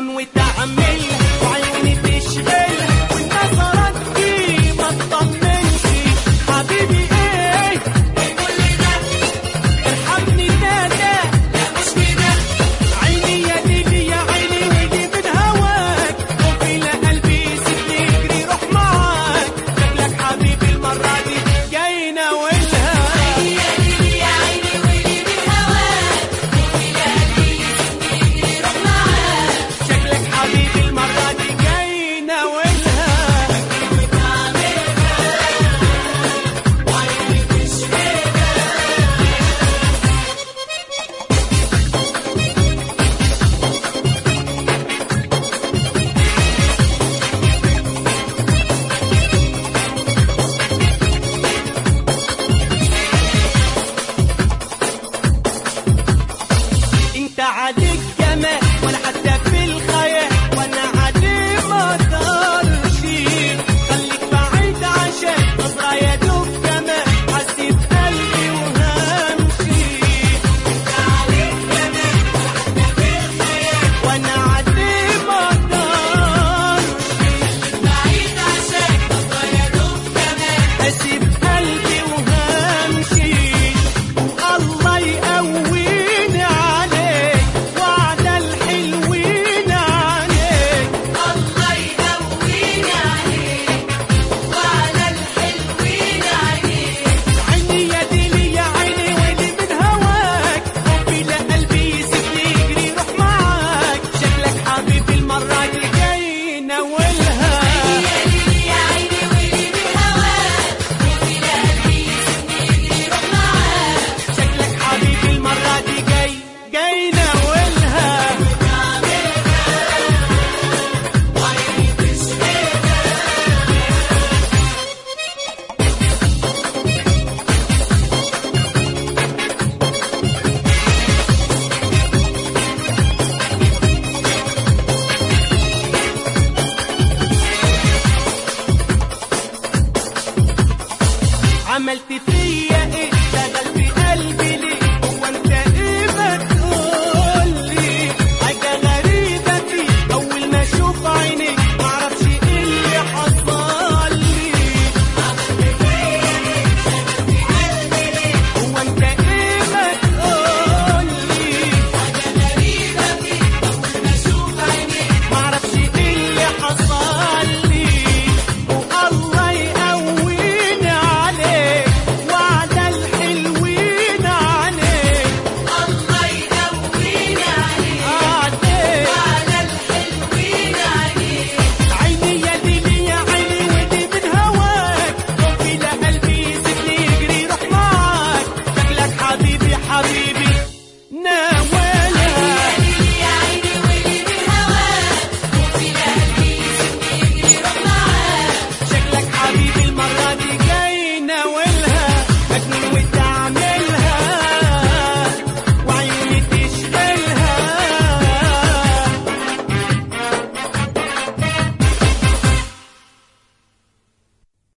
وتعمل وعيوني تشغل والنظرات دي ما تطمنش. حبيبي ايه كل ده؟ ارحمني ده لا مش كده. عيني يا ليلي يا عيني ودي من هواك وفي قلبي سيبني يجري روح معاك. شكلك حبيبي المرة دي جاي ناولها. عيني يا ليلي يا عيني ودي من هواك وفي قلبي سيبني يجري روح معاك. شكلك حبيبي المرة دي جاي ناولها. وعيوني تشغلها. انت عليك